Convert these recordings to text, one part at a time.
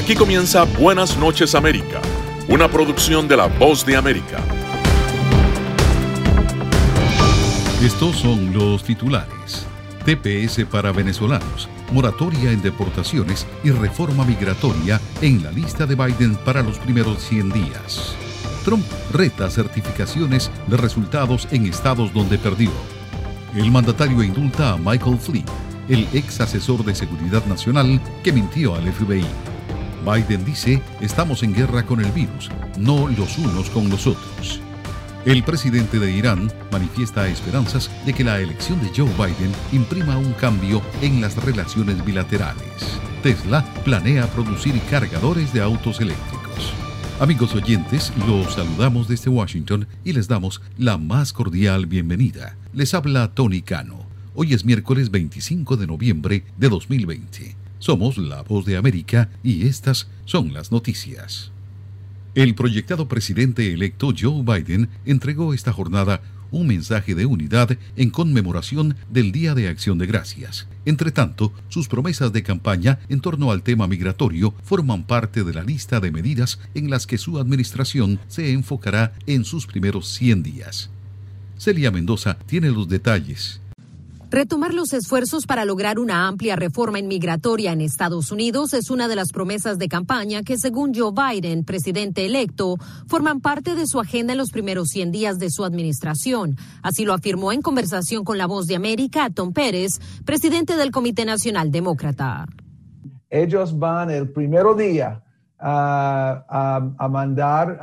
Aquí comienza Buenas noches América, una producción de La Voz de América. Estos son los titulares. TPS para venezolanos, moratoria en deportaciones y reforma migratoria en la lista de Biden para los primeros 100 días. Trump reta certificaciones de resultados en estados donde perdió. El mandatario indulta a Michael Flynn, el ex asesor de seguridad nacional que mintió al FBI. Biden dice, estamos en guerra con el virus, no los unos con los otros. El presidente de Irán manifiesta esperanzas de que la elección de Joe Biden imprima un cambio en las relaciones bilaterales. Tesla planea producir cargadores de autos eléctricos. Amigos oyentes, los saludamos desde Washington y les damos la más cordial bienvenida. Les habla Tony Cano. Hoy es miércoles 25 de noviembre de 2020. Somos La Voz de América y estas son las noticias. El proyectado presidente electo Joe Biden entregó esta jornada un mensaje de unidad en conmemoración del Día de Acción de Gracias. Entre tanto, sus promesas de campaña en torno al tema migratorio forman parte de la lista de medidas en las que su administración se enfocará en sus primeros 100 días. Celia Mendoza tiene los detalles. Retomar los esfuerzos para lograr una amplia reforma inmigratoria en Estados Unidos es una de las promesas de campaña que, según Joe Biden, presidente electo, forman parte de su agenda en los primeros 100 días de su administración. Así lo afirmó en conversación con La Voz de América Tom Pérez, presidente del Comité Nacional Demócrata. Ellos van el primer día a mandar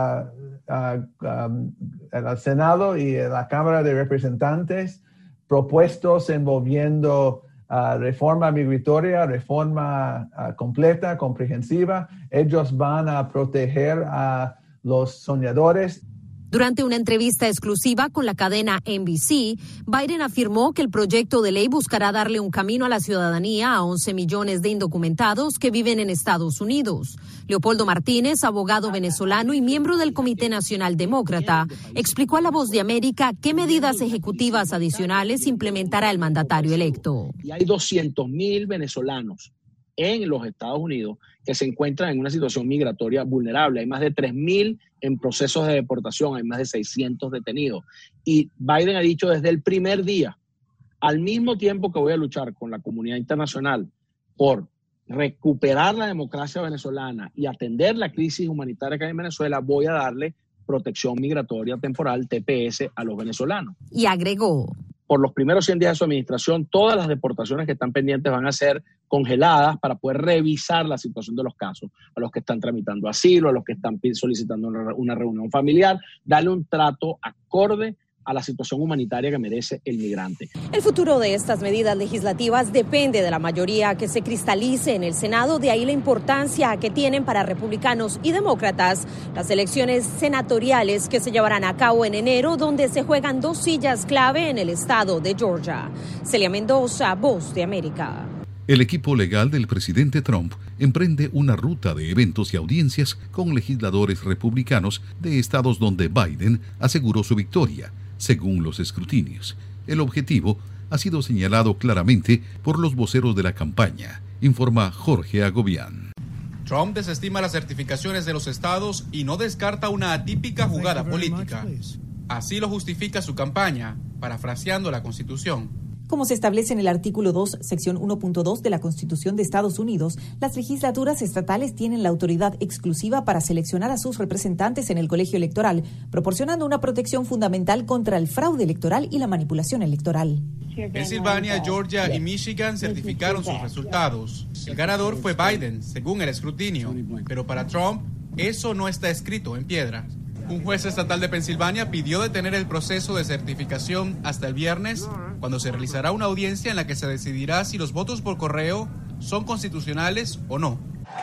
al Senado y a la Cámara de Representantes propuestos envolviendo reforma migratoria, reforma completa, comprehensiva. Ellos van a proteger a los soñadores. Durante una entrevista exclusiva con la cadena NBC, Biden afirmó que el proyecto de ley buscará darle un camino a la ciudadanía a 11 millones de indocumentados que viven en Estados Unidos. Leopoldo Martínez, abogado venezolano y miembro del Comité Nacional Demócrata, explicó a La Voz de América qué medidas ejecutivas adicionales implementará el mandatario electo. Y hay 200,000 venezolanos en los Estados Unidos que se encuentran en una situación migratoria vulnerable. Hay más de 3,000 en procesos de deportación, hay más de 600 detenidos. Y Biden ha dicho desde el primer día, al mismo tiempo que voy a luchar con la comunidad internacional por recuperar la democracia venezolana y atender la crisis humanitaria que hay en Venezuela, voy a darle protección migratoria temporal, TPS, a los venezolanos. Y agregó: por los primeros 100 días de su administración, todas las deportaciones que están pendientes van a ser congeladas para poder revisar la situación de los casos, a los que están tramitando asilo, a los que están solicitando una reunión familiar, darle un trato acorde a la situación humanitaria que merece el migrante. El futuro de estas medidas legislativas depende de la mayoría que se cristalice en el Senado, de ahí la importancia que tienen para republicanos y demócratas las elecciones senatoriales que se llevarán a cabo en enero, donde se juegan 2 sillas clave en el estado de Georgia. Celia Mendoza, Voz de América. El equipo legal del presidente Trump emprende una ruta de eventos y audiencias con legisladores republicanos de estados donde Biden aseguró su victoria, según los escrutinios. El objetivo ha sido señalado claramente por los voceros de la campaña, informa Jorge Agobián. Trump desestima las certificaciones de los estados y no descarta una atípica jugada política. Así lo justifica su campaña, parafraseando la Constitución. Como se establece en el artículo 2, sección 1.2 de la Constitución de Estados Unidos, las legislaturas estatales tienen la autoridad exclusiva para seleccionar a sus representantes en el colegio electoral, proporcionando una protección fundamental contra el fraude electoral y la manipulación electoral. Pensilvania, Georgia y Michigan certificaron sus resultados. El ganador fue Biden, según el escrutinio, pero para Trump eso no está escrito en piedra. Un juez estatal de Pensilvania pidió detener el proceso de certificación hasta el viernes, cuando se realizará una audiencia en la que se decidirá si los votos por correo son constitucionales o no.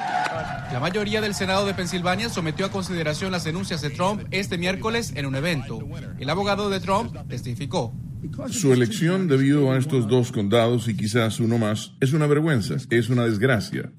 La mayoría del Senado de Pensilvania sometió a consideración las denuncias de Trump este miércoles en un evento. El abogado de Trump testificó. Su elección debido a estos 2 condados y quizás uno más es una vergüenza, es una desgracia.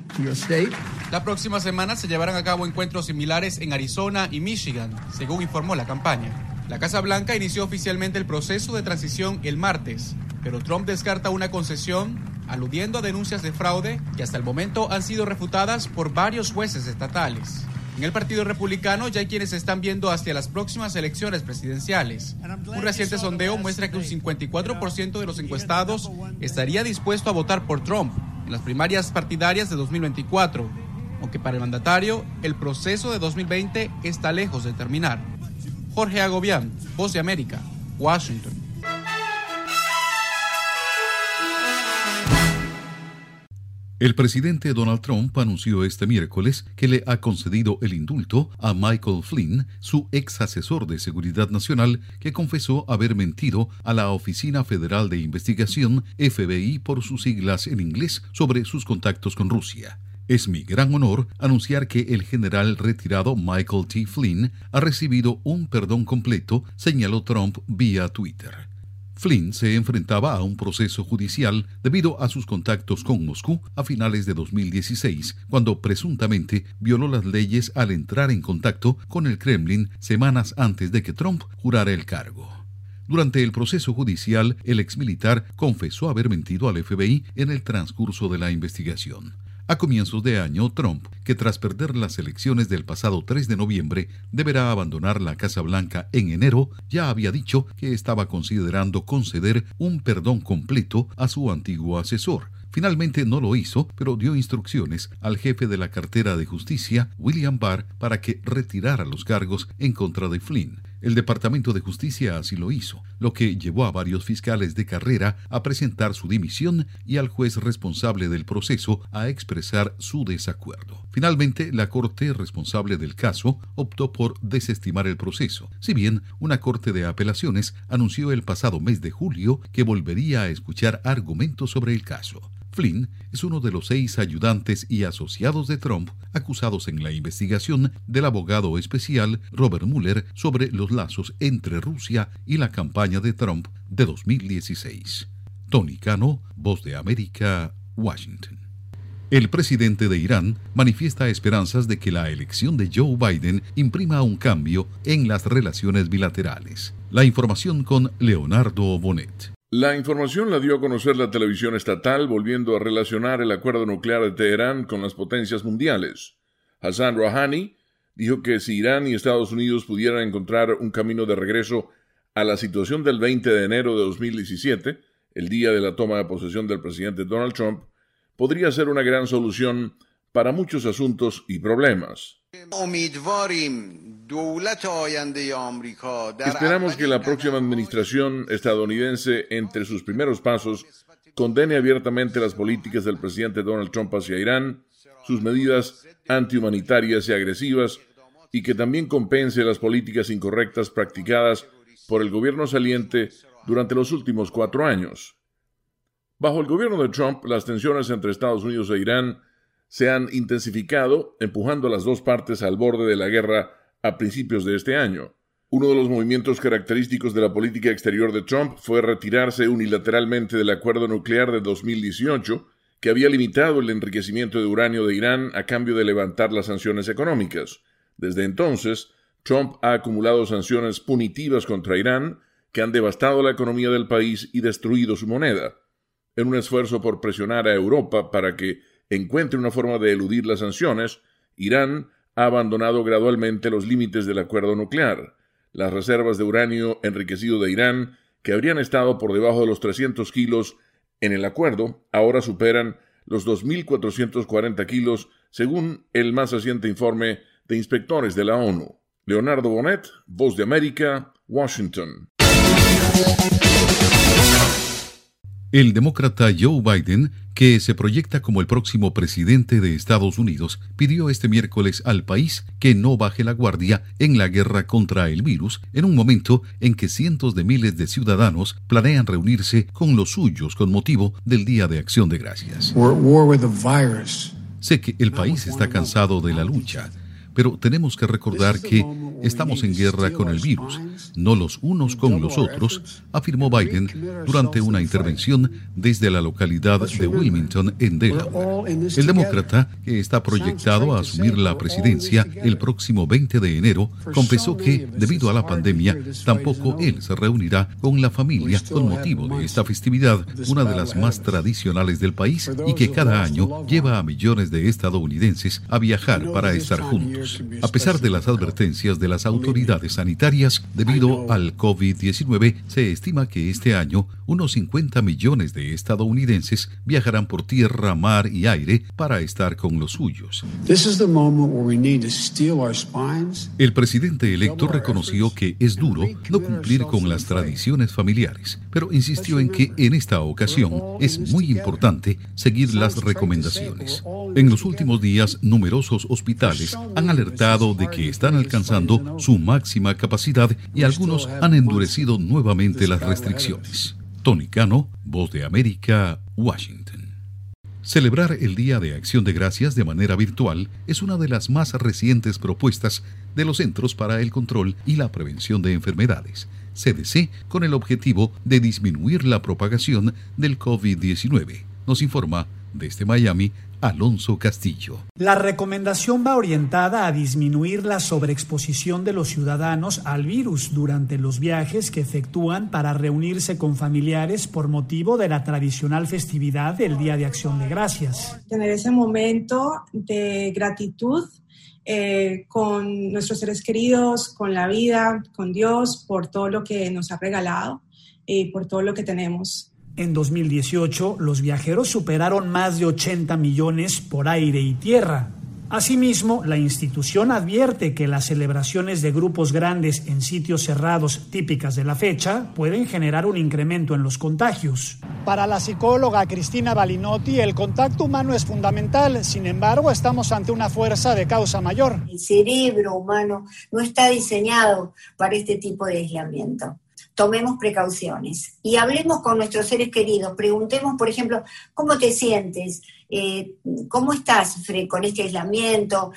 La próxima semana se llevarán a cabo encuentros similares en Arizona y Michigan, según informó la campaña. La Casa Blanca inició oficialmente el proceso de transición el martes, pero Trump descarta una concesión aludiendo a denuncias de fraude que hasta el momento han sido refutadas por varios jueces estatales. En el Partido Republicano ya hay quienes están viendo hacia las próximas elecciones presidenciales. Un reciente sondeo muestra que un 54% de los encuestados estaría dispuesto a votar por Trump en las primarias partidarias de 2024, aunque para el mandatario el proceso de 2020 está lejos de terminar. Jorge Agobián, Voz de América, Washington. El presidente Donald Trump anunció este miércoles que le ha concedido el indulto a Michael Flynn, su ex asesor de seguridad nacional, que confesó haber mentido a la Oficina Federal de Investigación, FBI por sus siglas en inglés, sobre sus contactos con Rusia. Es mi gran honor anunciar que el general retirado Michael T. Flynn ha recibido un perdón completo, señaló Trump vía Twitter. Flynn se enfrentaba a un proceso judicial debido a sus contactos con Moscú a finales de 2016, cuando presuntamente violó las leyes al entrar en contacto con el Kremlin semanas antes de que Trump jurara el cargo. Durante el proceso judicial, el exmilitar confesó haber mentido al FBI en el transcurso de la investigación. A comienzos de año, Trump, que tras perder las elecciones del pasado 3 de noviembre deberá abandonar la Casa Blanca en enero, ya había dicho que estaba considerando conceder un perdón completo a su antiguo asesor. Finalmente no lo hizo, pero dio instrucciones al jefe de la cartera de justicia, William Barr, para que retirara los cargos en contra de Flynn. El Departamento de Justicia así lo hizo, lo que llevó a varios fiscales de carrera a presentar su dimisión y al juez responsable del proceso a expresar su desacuerdo. Finalmente, la corte responsable del caso optó por desestimar el proceso, si bien una corte de apelaciones anunció el pasado mes de julio que volvería a escuchar argumentos sobre el caso. Flynn es uno de los 6 ayudantes y asociados de Trump acusados en la investigación del abogado especial Robert Mueller sobre los lazos entre Rusia y la campaña de Trump de 2016. Tony Cano, Voz de América, Washington. El presidente de Irán manifiesta esperanzas de que la elección de Joe Biden imprima un cambio en las relaciones bilaterales. La información con Leonardo Bonet. La información la dio a conocer la televisión estatal, volviendo a relacionar el acuerdo nuclear de Teherán con las potencias mundiales. Hassan Rouhani dijo que si Irán y Estados Unidos pudieran encontrar un camino de regreso a la situación del 20 de enero de 2017, el día de la toma de posesión del presidente Donald Trump, podría ser una gran solución para muchos asuntos y problemas. Esperamos que la próxima administración estadounidense, entre sus primeros pasos, condene abiertamente las políticas del presidente Donald Trump hacia Irán, sus medidas antihumanitarias y agresivas, y que también compense las políticas incorrectas practicadas por el gobierno saliente durante los últimos 4 años. Bajo el gobierno de Trump, las tensiones entre Estados Unidos e Irán se han intensificado, empujando a las dos partes al borde de la guerra a principios de este año. Uno de los movimientos característicos de la política exterior de Trump fue retirarse unilateralmente del acuerdo nuclear de 2018, que había limitado el enriquecimiento de uranio de Irán a cambio de levantar las sanciones económicas. Desde entonces, Trump ha acumulado sanciones punitivas contra Irán que han devastado la economía del país y destruido su moneda. En un esfuerzo por presionar a Europa para que encuentre una forma de eludir las sanciones, Irán ha abandonado gradualmente los límites del acuerdo nuclear. Las reservas de uranio enriquecido de Irán, que habrían estado por debajo de los 300 kilos en el acuerdo, ahora superan los 2.440 kilos, según el más reciente informe de inspectores de la ONU. Leonardo Bonet, Voz de América, Washington. El demócrata Joe Biden, que se proyecta como el próximo presidente de Estados Unidos, pidió este miércoles al país que no baje la guardia en la guerra contra el virus, en un momento en que cientos de miles de ciudadanos planean reunirse con los suyos con motivo del Día de Acción de Gracias. Sé que el país está cansado de la lucha, pero tenemos que recordar que estamos en guerra con el virus, no los unos con los otros, afirmó Biden durante una intervención desde la localidad de Wilmington, en Delaware. El demócrata, que está proyectado a asumir la presidencia el próximo 20 de enero, confesó que, debido a la pandemia, tampoco él se reunirá con la familia con motivo de esta festividad, una de las más tradicionales del país y que cada año lleva a millones de estadounidenses a viajar para estar juntos. A pesar de las advertencias de las autoridades sanitarias debido al COVID-19, se estima que este año unos 50 millones de estadounidenses viajarán por tierra, mar y aire para estar con los suyos. El presidente electo reconoció que es duro no cumplir con las tradiciones familiares, pero insistió en que en esta ocasión es muy importante seguir las recomendaciones. En los últimos días, numerosos hospitales han alertado de que están alcanzando su máxima capacidad y algunos han endurecido nuevamente las restricciones. Tony Cano, Voz de América, Washington. Celebrar el Día de Acción de Gracias de manera virtual es una de las más recientes propuestas de los Centros para el Control y la Prevención de Enfermedades, CDC, con el objetivo de disminuir la propagación del COVID-19. Nos informa desde Miami Alonso Castillo. La recomendación va orientada a disminuir la sobreexposición de los ciudadanos al virus durante los viajes que efectúan para reunirse con familiares por motivo de la tradicional festividad del Día de Acción de Gracias. Tener ese momento de gratitud con nuestros seres queridos, con la vida, con Dios, por todo lo que nos ha regalado y por todo lo que tenemos. En 2018, los viajeros superaron más de 80 millones por aire y tierra. Asimismo, la institución advierte que las celebraciones de grupos grandes en sitios cerrados típicas de la fecha pueden generar un incremento en los contagios. Para la psicóloga Cristina Balinotti, el contacto humano es fundamental. Sin embargo, estamos ante una fuerza de causa mayor. El cerebro humano no está diseñado para este tipo de aislamiento. Tomemos precauciones y hablemos con nuestros seres queridos. Preguntemos, por ejemplo, ¿cómo te sientes? ¿Cómo estás con este aislamiento?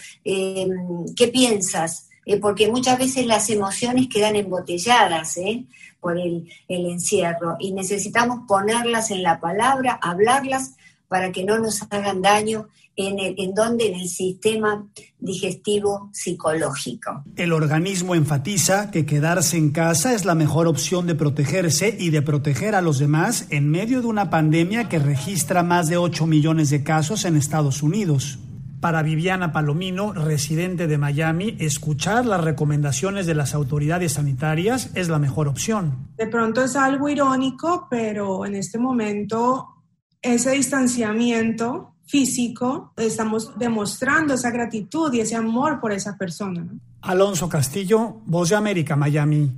¿Qué piensas? Porque muchas veces las emociones quedan embotelladas por el encierro y necesitamos ponerlas en la palabra, hablarlas para que no nos hagan daño en el sistema digestivo psicológico. El organismo enfatiza que quedarse en casa es la mejor opción de protegerse y de proteger a los demás en medio de una pandemia que registra más de 8 millones de casos en Estados Unidos. Para Viviana Palomino, residente de Miami, escuchar las recomendaciones de las autoridades sanitarias es la mejor opción. De pronto es algo irónico, pero en este momento ese distanciamiento físico, estamos demostrando esa gratitud y ese amor por esa persona. Alonso Castillo, Voz de América, Miami.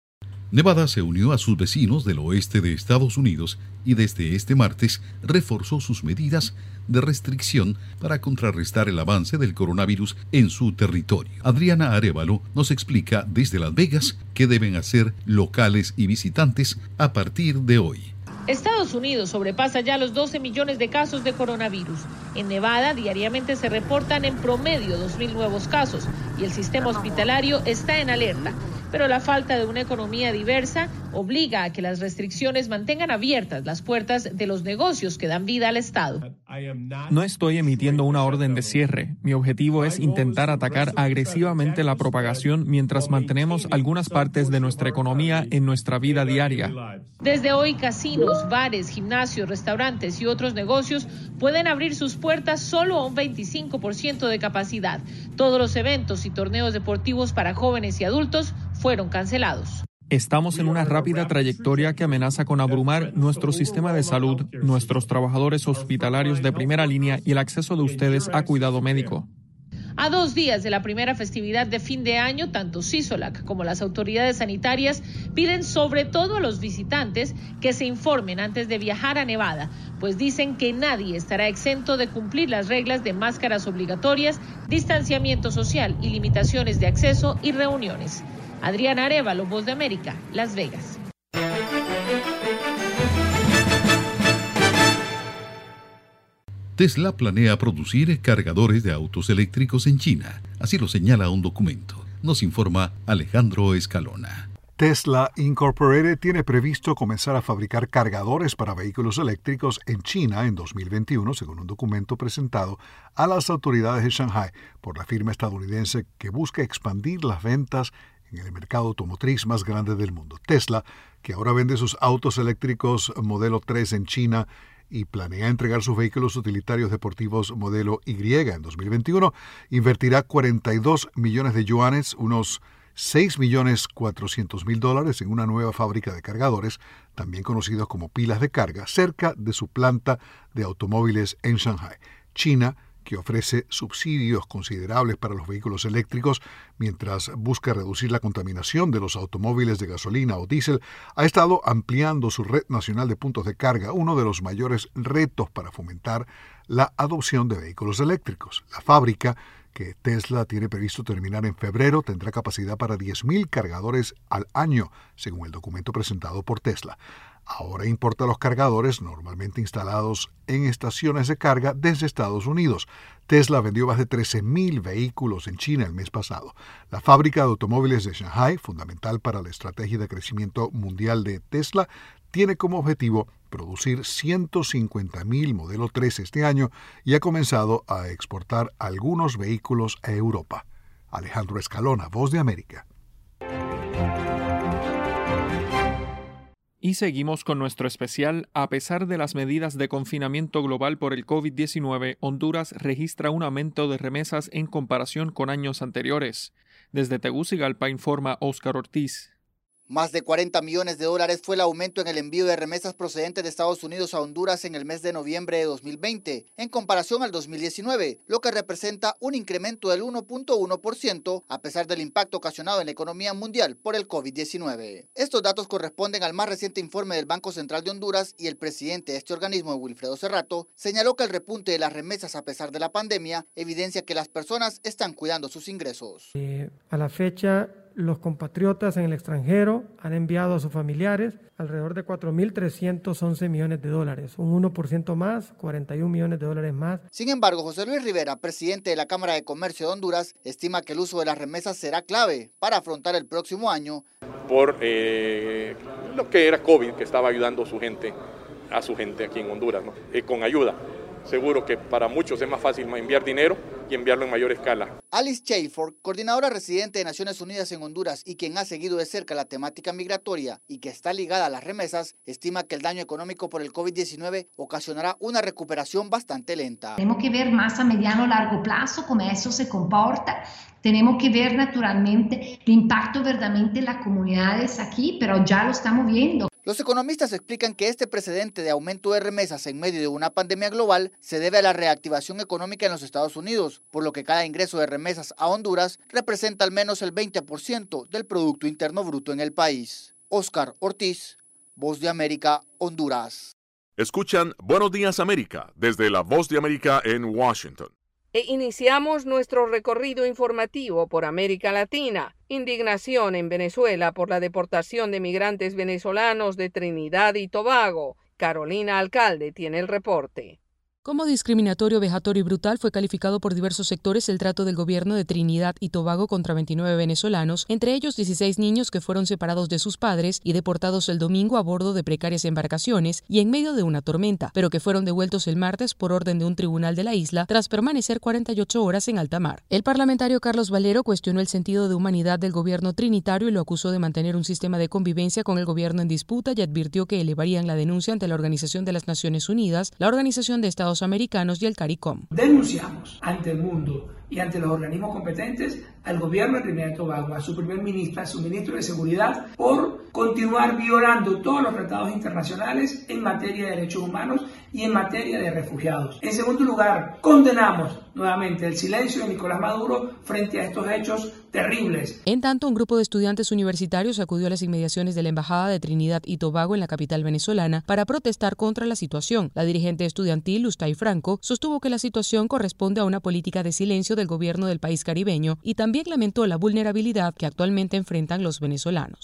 Nevada se unió a sus vecinos del oeste de Estados Unidos y desde este martes reforzó sus medidas de restricción para contrarrestar el avance del coronavirus en su territorio. Adriana Arévalo nos explica desde Las Vegas qué deben hacer locales y visitantes a partir de hoy. Estados Unidos sobrepasa ya los 12 millones de casos de coronavirus. En Nevada diariamente se reportan en promedio 2.000 nuevos casos y el sistema hospitalario está en alerta. Pero la falta de una economía diversa obliga a que las restricciones mantengan abiertas las puertas de los negocios que dan vida al Estado. No estoy emitiendo una orden de cierre. Mi objetivo es intentar atacar agresivamente la propagación mientras mantenemos algunas partes de nuestra economía en nuestra vida diaria. Desde hoy, casinos, bares, gimnasios, restaurantes y otros negocios pueden abrir sus puertas solo a un 25% de capacidad. Todos los eventos y torneos deportivos para jóvenes y adultos fueron cancelados. Estamos en una rápida trayectoria que amenaza con abrumar nuestro sistema de salud, nuestros trabajadores hospitalarios de primera línea y el acceso de ustedes a cuidado médico. A 2 días de la primera festividad de fin de año, tanto CISOLAC como las autoridades sanitarias piden sobre todo a los visitantes que se informen antes de viajar a Nevada, pues dicen que nadie estará exento de cumplir las reglas de máscaras obligatorias, distanciamiento social y limitaciones de acceso y reuniones. Adriana Arévalo, Voz de América, Las Vegas. Tesla planea producir cargadores de autos eléctricos en China. Así lo señala un documento. Nos informa Alejandro Escalona. Tesla Incorporated tiene previsto comenzar a fabricar cargadores para vehículos eléctricos en China en 2021, según un documento presentado a las autoridades de Shanghai por la firma estadounidense que busca expandir las ventas en el mercado automotriz más grande del mundo. Tesla, que ahora vende sus autos eléctricos modelo 3 en China y planea entregar sus vehículos utilitarios deportivos modelo Y en 2021, invertirá 42 millones de yuanes, unos $6.400.000 en una nueva fábrica de cargadores, también conocidos como pilas de carga, cerca de su planta de automóviles en Shanghai. China, que ofrece subsidios considerables para los vehículos eléctricos mientras busca reducir la contaminación de los automóviles de gasolina o diésel, ha estado ampliando su red nacional de puntos de carga, uno de los mayores retos para fomentar la adopción de vehículos eléctricos. La fábrica, que Tesla tiene previsto terminar en febrero, tendrá capacidad para 10.000 cargadores al año, según el documento presentado por Tesla. Ahora importa los cargadores normalmente instalados en estaciones de carga desde Estados Unidos. Tesla vendió más de 13.000 vehículos en China el mes pasado. La fábrica de automóviles de Shanghai, fundamental para la estrategia de crecimiento mundial de Tesla, tiene como objetivo producir 150.000 modelo 3 este año y ha comenzado a exportar algunos vehículos a Europa. Alejandro Escalona, Voz de América. Y seguimos con nuestro especial. A pesar de las medidas de confinamiento global por el COVID-19, Honduras registra un aumento de remesas en comparación con años anteriores. Desde Tegucigalpa informa Óscar Ortiz. Más de $40 millones fue el aumento en el envío de remesas procedentes de Estados Unidos a Honduras en el mes de noviembre de 2020, en comparación al 2019, lo que representa un incremento del 1.1% a pesar del impacto ocasionado en la economía mundial por el COVID-19. Estos datos corresponden al más reciente informe del Banco Central de Honduras y el presidente de este organismo, Wilfredo Cerrato, señaló que el repunte de las remesas a pesar de la pandemia evidencia que las personas están cuidando sus ingresos. A la fecha, los compatriotas en el extranjero han enviado a sus familiares alrededor de $4.311 millones, un 1% más, $41 millones más. Sin embargo, José Luis Rivera, presidente de la Cámara de Comercio de Honduras, estima que el uso de las remesas será clave para afrontar el próximo año. Por lo que era COVID, que estaba ayudando a su gente aquí en Honduras, ¿no? Con ayuda. Seguro que para muchos es más fácil enviar dinero y enviarlo en mayor escala. Alice Chayford, coordinadora residente de Naciones Unidas en Honduras y quien ha seguido de cerca la temática migratoria y que está ligada a las remesas, estima que el daño económico por el COVID-19 ocasionará una recuperación bastante lenta. Tenemos que ver más a mediano o largo plazo cómo eso se comporta. Tenemos que ver naturalmente el impacto verdaderamente en las comunidades aquí, pero ya lo estamos viendo. Los economistas explican que este precedente de aumento de remesas en medio de una pandemia global se debe a la reactivación económica en los Estados Unidos, por lo que cada ingreso de remesas a Honduras representa al menos el 20% del Producto Interno Bruto en el país. Óscar Ortiz, Voz de América, Honduras. Escuchan Buenos Días América desde la Voz de América en Washington. Iniciamos nuestro recorrido informativo por América Latina. Indignación en Venezuela por la deportación de migrantes venezolanos de Trinidad y Tobago. Carolina Alcalde tiene el reporte. Como discriminatorio, vejatorio y brutal fue calificado por diversos sectores el trato del gobierno de Trinidad y Tobago contra 29 venezolanos, entre ellos 16 niños que fueron separados de sus padres y deportados el domingo a bordo de precarias embarcaciones y en medio de una tormenta, pero que fueron devueltos el martes por orden de un tribunal de la isla tras permanecer 48 horas en alta mar. El parlamentario Carlos Valero cuestionó el sentido de humanidad del gobierno trinitario y lo acusó de mantener un sistema de convivencia con el gobierno en disputa y advirtió que elevarían la denuncia ante la Organización de las Naciones Unidas, la Organización de Estados Americanos y el CARICOM. Denunciamos ante el mundo y ante los organismos competentes al gobierno de Trinidad y Tobago, a su primer ministro, a su ministro de Seguridad, por continuar violando todos los tratados internacionales en materia de derechos humanos y en materia de refugiados. En segundo lugar, condenamos nuevamente el silencio de Nicolás Maduro frente a estos hechos terribles. En tanto, un grupo de estudiantes universitarios acudió a las inmediaciones de la Embajada de Trinidad y Tobago en la capital venezolana para protestar contra la situación. La dirigente estudiantil, Lustay Franco, sostuvo que la situación corresponde a una política de silencio del gobierno del país caribeño y también lamentó la vulnerabilidad que actualmente enfrentan los venezolanos.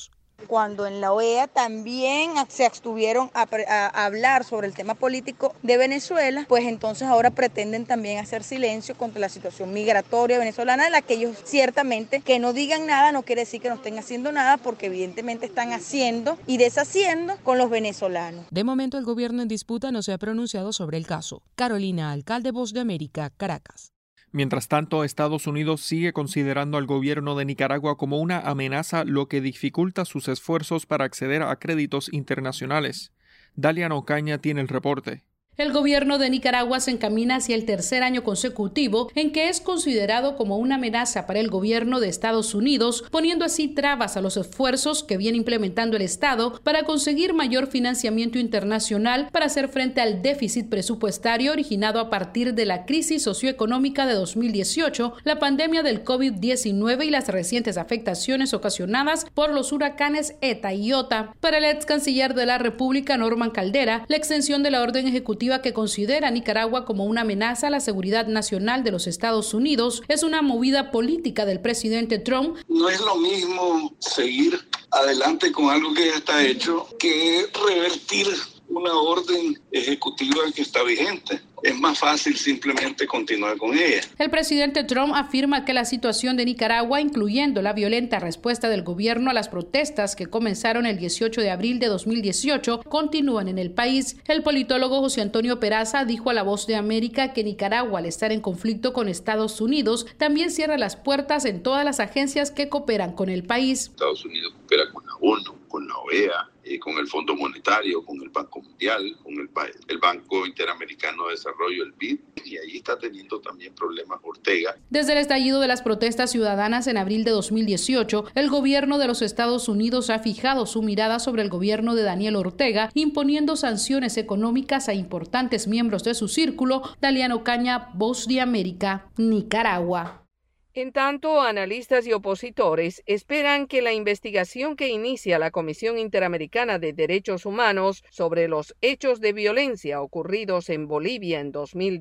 cuando en la OEA también se abstuvieron a hablar sobre el tema político de Venezuela, pues entonces ahora pretenden también hacer silencio contra la situación migratoria venezolana, de la que ellos ciertamente que no digan nada no quiere decir que no estén haciendo nada, porque evidentemente están haciendo y deshaciendo con los venezolanos. De momento el gobierno en disputa no se ha pronunciado sobre el caso. Carolina Alcalde, Voz de América, Caracas. Mientras tanto, Estados Unidos sigue considerando al gobierno de Nicaragua como una amenaza, lo que dificulta sus esfuerzos para acceder a créditos internacionales. Dalian Ocaña tiene el reporte. El gobierno de Nicaragua se encamina hacia el tercer año consecutivo en que es considerado como una amenaza para el gobierno de Estados Unidos, poniendo así trabas a los esfuerzos que viene implementando el Estado para conseguir mayor financiamiento internacional para hacer frente al déficit presupuestario originado a partir de la crisis socioeconómica de 2018, la pandemia del COVID-19 y las recientes afectaciones ocasionadas por los huracanes ETA y IOTA. Para el ex canciller de la República, Norman Caldera, la extensión de la orden ejecutiva que considera a Nicaragua como una amenaza a la seguridad nacional de los Estados Unidos es una movida política del presidente Trump. No es lo mismo seguir adelante con algo que ya está hecho que revertir una orden ejecutiva que está vigente. Es más fácil simplemente continuar con ella. El presidente Trump afirma que la situación de Nicaragua, incluyendo la violenta respuesta del gobierno a las protestas que comenzaron el 18 de abril de 2018, continúan en el país. El politólogo José Antonio Peraza dijo a La Voz de América que Nicaragua, al estar en conflicto con Estados Unidos, también cierra las puertas en todas las agencias que cooperan con el país. Estados Unidos coopera con la ONU, con la OEA, con el Fondo Monetario, con el Banco Mundial, con el Banco Interamericano de Desarrollo, el BID, y ahí está teniendo también problemas Ortega. Desde el estallido de las protestas ciudadanas en abril de 2018, el gobierno de los Estados Unidos ha fijado su mirada sobre el gobierno de Daniel Ortega, imponiendo sanciones económicas a importantes miembros de su círculo. Dalian Ocaña, Voz de América, Nicaragua. En tanto, analistas y opositores esperan que la investigación que inicia la Comisión Interamericana de Derechos Humanos sobre los hechos de violencia ocurridos en Bolivia en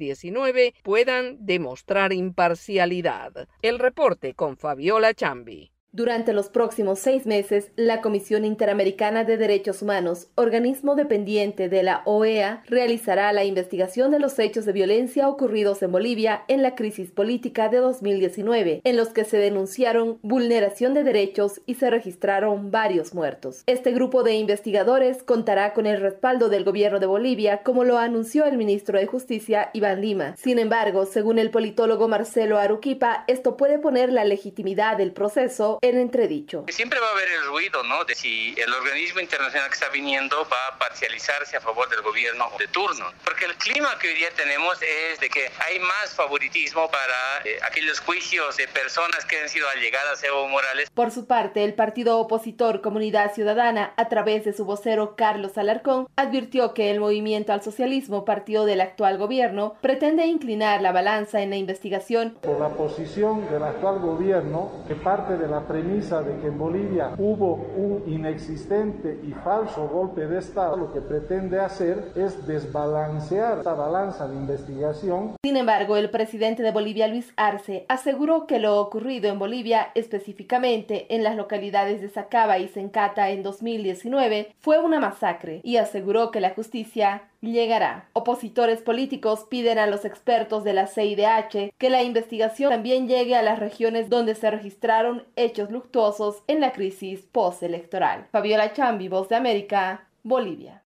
2019 puedan demostrar imparcialidad. El reporte con Fabiola Chambi. Durante los próximos 6 meses, la Comisión Interamericana de Derechos Humanos, organismo dependiente de la OEA, realizará la investigación de los hechos de violencia ocurridos en Bolivia en la crisis política de 2019, en los que se denunciaron vulneración de derechos y se registraron varios muertos. Este grupo de investigadores contará con el respaldo del gobierno de Bolivia, como lo anunció el ministro de Justicia, Iván Lima. Sin embargo, según el politólogo Marcelo Aruquipa, esto puede poner la legitimidad del proceso en entredicho. Siempre va a haber el ruido, ¿no?, de si el organismo internacional que está viniendo va a parcializarse a favor del gobierno de turno. Porque el clima que hoy día tenemos es de que hay más favoritismo para aquellos juicios de personas que han sido allegadas a Evo Morales. Por su parte, el partido opositor Comunidad Ciudadana, a través de su vocero Carlos Alarcón, advirtió que el Movimiento al Socialismo, partido del actual gobierno, pretende inclinar la balanza en la investigación. Por la posición del actual gobierno, que parte de la premisa de que en Bolivia hubo un inexistente y falso golpe de Estado, lo que pretende hacer es desbalancear esta balanza de investigación. Sin embargo, el presidente de Bolivia, Luis Arce, aseguró que lo ocurrido en Bolivia, específicamente en las localidades de Sacaba y Sencata en 2019, fue una masacre, y aseguró que la justicia llegará. Opositores políticos piden a los expertos de la CIDH que la investigación también llegue a las regiones donde se registraron hechos luctuosos en la crisis postelectoral. Fabiola Chambi, Voz de América, Bolivia.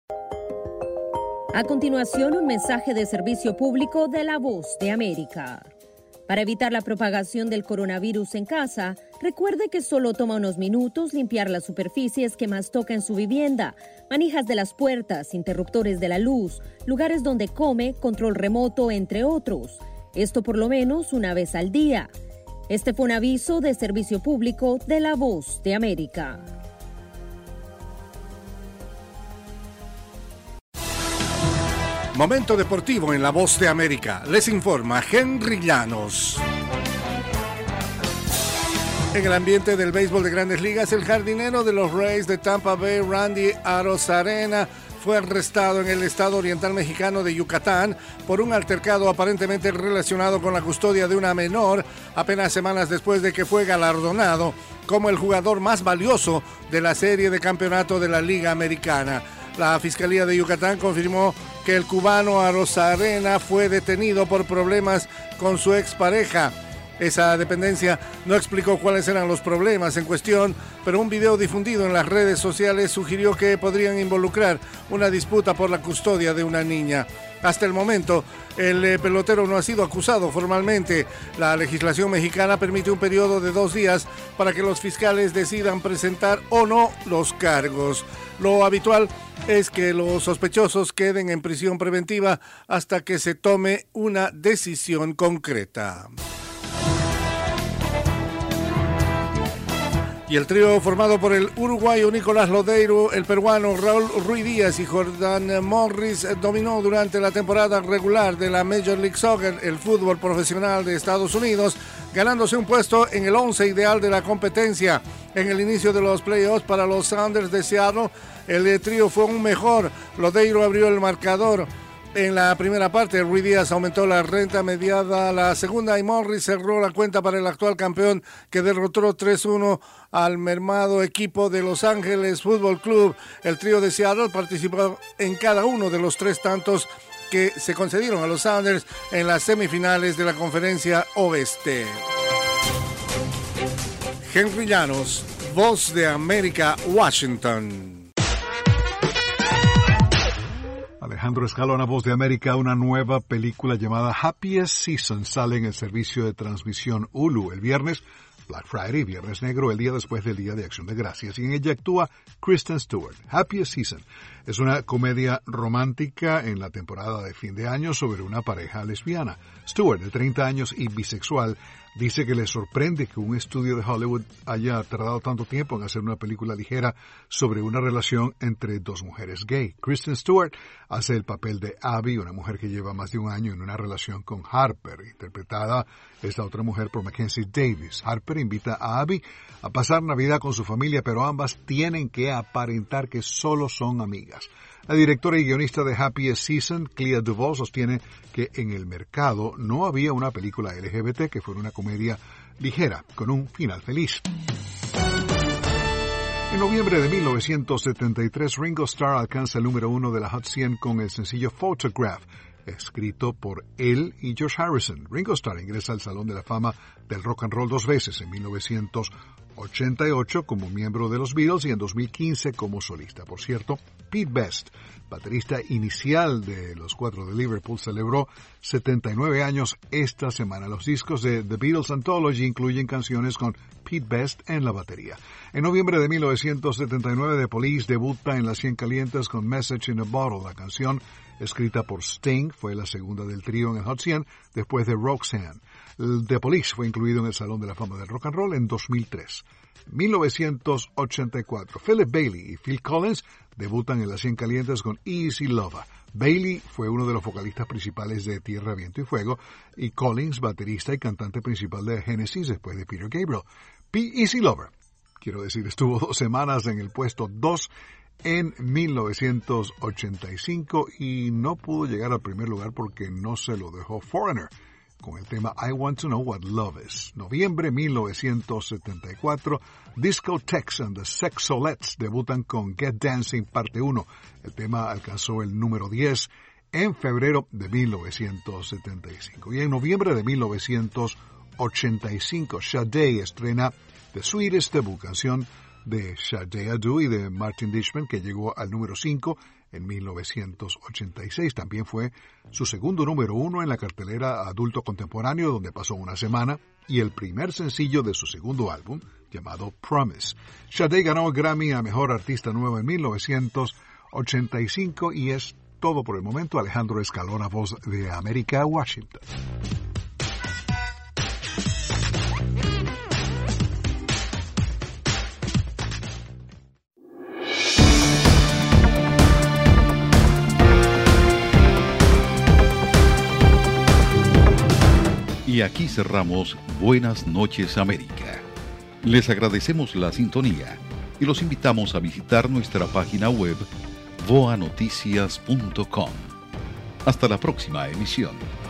A continuación, un mensaje de servicio público de La Voz de América. Para evitar la propagación del coronavirus en casa, recuerde que solo toma unos minutos limpiar las superficies que más toca en su vivienda, manijas de las puertas, interruptores de la luz, lugares donde come, control remoto, entre otros. Esto por lo menos una vez al día. Este fue un aviso de servicio público de La Voz de América. Momento deportivo en La Voz de América. Les informa Henry Llanos. En el ambiente del béisbol de Grandes Ligas, el jardinero de los Rays de Tampa Bay, Randy Arozarena, fue arrestado en el estado oriental mexicano de Yucatán por un altercado aparentemente relacionado con la custodia de una menor, apenas semanas después de que fue galardonado como el jugador más valioso de la serie de campeonato de la Liga Americana. La Fiscalía de Yucatán confirmó que el cubano Arozarena fue detenido por problemas con su expareja. Esa dependencia no explicó cuáles eran los problemas en cuestión, pero un video difundido en las redes sociales sugirió que podrían involucrar una disputa por la custodia de una niña. Hasta el momento, el pelotero no ha sido acusado formalmente. La legislación mexicana permite un periodo de 2 días para que los fiscales decidan presentar o no los cargos. Lo habitual es que los sospechosos queden en prisión preventiva hasta que se tome una decisión concreta. Y el trío formado por el uruguayo Nicolás Lodeiro, el peruano Raúl Ruiz Díaz y Jordan Morris dominó durante la temporada regular de la Major League Soccer, el fútbol profesional de Estados Unidos, ganándose un puesto en el 11 ideal de la competencia. En el inicio de los playoffs para los Sounders de Seattle, el trío fue aún mejor. Lodeiro abrió el marcador en la primera parte. Ruiz Díaz aumentó la renta mediada a la segunda y Morris cerró la cuenta para el actual campeón, que derrotó 3-1 al mermado equipo de Los Ángeles Fútbol Club. El trío de Seattle participó en cada uno de los 3 tantos que se concedieron a los Sounders en las semifinales de la Conferencia Oeste. Henry Llanos, Voz de América, Washington. Alejandro Escalona, Voz de América. Una nueva película llamada Happiest Season sale en el servicio de transmisión Hulu el viernes, Black Friday, Viernes Negro, el día después del Día de Acción de Gracias, y en ella actúa Kristen Stewart. Happiest Season es una comedia romántica en la temporada de fin de año sobre una pareja lesbiana. Stewart, de 30 años y bisexual, dice que le sorprende que un estudio de Hollywood haya tardado tanto tiempo en hacer una película ligera sobre una relación entre 2 mujeres gay. Kristen Stewart hace el papel de Abby, una mujer que lleva más de un año en una relación con Harper, interpretada esta otra mujer por Mackenzie Davis. Harper invita a Abby a pasar Navidad con su familia, pero ambas tienen que aparentar que solo son amigas. La directora y guionista de Happiest Season, Clea Duvall, sostiene que en el mercado no había una película LGBT que fuera una comedia ligera, con un final feliz. En noviembre de 1973, Ringo Starr alcanza el número 1 de la Hot 100 con el sencillo Photograph, escrito por él y George Harrison. Ringo Starr ingresa al Salón de la Fama del Rock and Roll 2 veces, en 1988 como miembro de los Beatles y en 2015 como solista. Por cierto, Pete Best, baterista inicial de los 4 de Liverpool, celebró 79 años esta semana. Los discos de The Beatles Anthology incluyen canciones con Pete Best en la batería. En noviembre de 1979, The Police debuta en las 100 calientes con Message in a Bottle. La canción, escrita por Sting, fue la segunda del trío en el Hot 100 después de Roxanne. The Police fue incluido en el Salón de la Fama del Rock and Roll en 2003. 1984, Philip Bailey y Phil Collins debutan en las 100 calientes con Easy Lover. Bailey fue uno de los vocalistas principales de Tierra, Viento y Fuego, y Collins, baterista y cantante principal de Genesis después de Peter Gabriel. Easy Lover, quiero decir, estuvo 2 semanas en el puesto 2 en 1985 y no pudo llegar al primer lugar porque no se lo dejó Foreigner con el tema I Want to Know What Love Is. Noviembre 1974, Discotheques and the Sexolettes debutan con Get Dancing Parte 1. El tema alcanzó el número 10 en febrero de 1975. Y en noviembre de 1985, Sade estrena The Sweetest Debut, canción de Sade Adu y de Martin Dishman, que llegó al número 5 en 1986. También fue su segundo número 1 en la cartelera adulto contemporáneo, donde pasó una semana, y el primer sencillo de su segundo álbum, llamado Promise. Sade ganó el Grammy a Mejor Artista Nuevo en 1985 y es todo por el momento. Alejandro Escalona, Voz de América, Washington. Y aquí cerramos Buenas noches América. Les agradecemos la sintonía y los invitamos a visitar nuestra página web voanoticias.com. Hasta la próxima emisión.